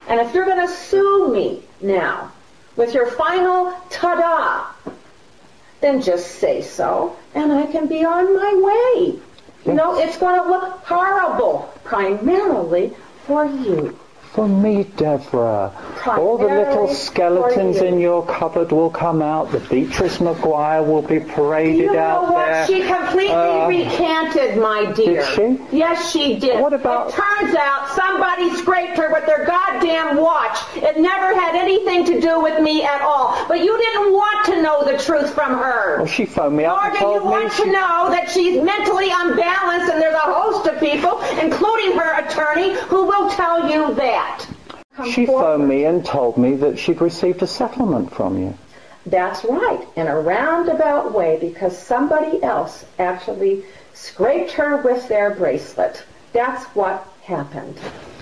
And if you're going to sue me now with your final ta-da, then just say so, and I can be on my way. You know, it's going to look horrible, primarily for you. For me, Deborah. All the little skeletons in your cupboard will come out. The Beatrice Maguire will be paraded out there. She completely recanted, my dear. Did she? Yes, she did. What about... It turns out somebody scraped her with their goddamn watch. It never had anything to do with me at all. But you didn't want to know the truth from her. Well, she phoned me up and told me... Nor do you want to know that she's mentally unbalanced, and there's a host of people, including her attorney, who will tell you that. She phoned me and told me that she'd received a settlement from you. That's right, in a roundabout way, because somebody else actually scraped her with their bracelet. That's what happened.